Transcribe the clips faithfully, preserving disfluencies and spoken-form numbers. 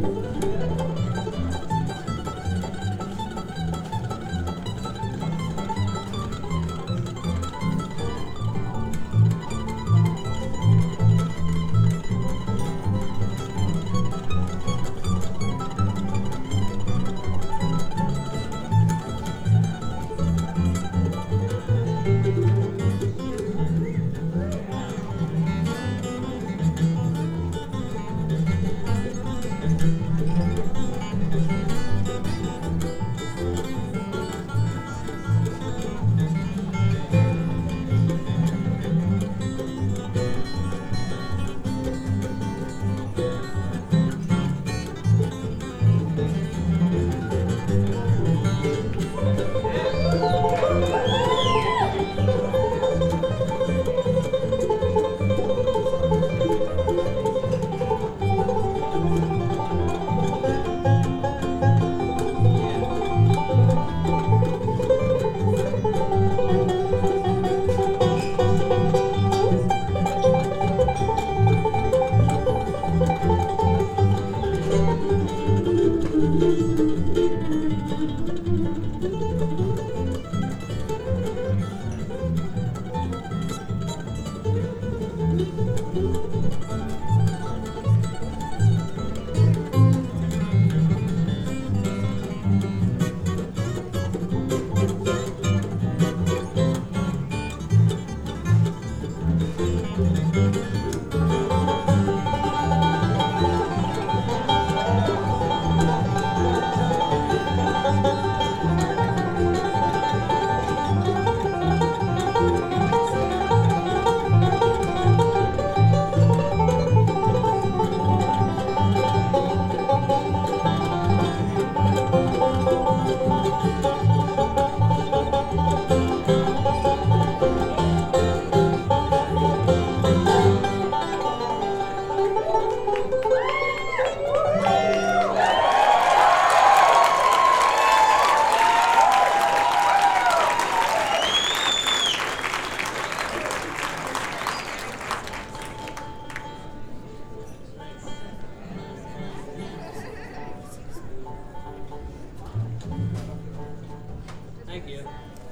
Thank you.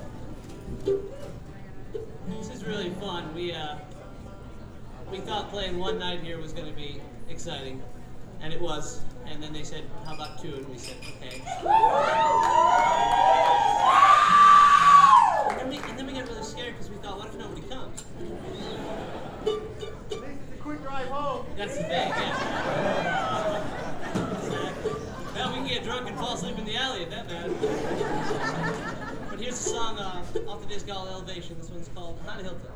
This is really fun. We uh, we thought playing one night here was going to be exciting, and it was. And then they said, "How about two?" And we said, "Okay." And then we, and then we got really scared because we thought, "What if nobody comes?" At least it's a quick drive home. That's the thing. Yeah. Well, we can get drunk and fall asleep in the alley at that matters. But here's a song uh, off the disc called Elevation. This one's called Hot Hilltop.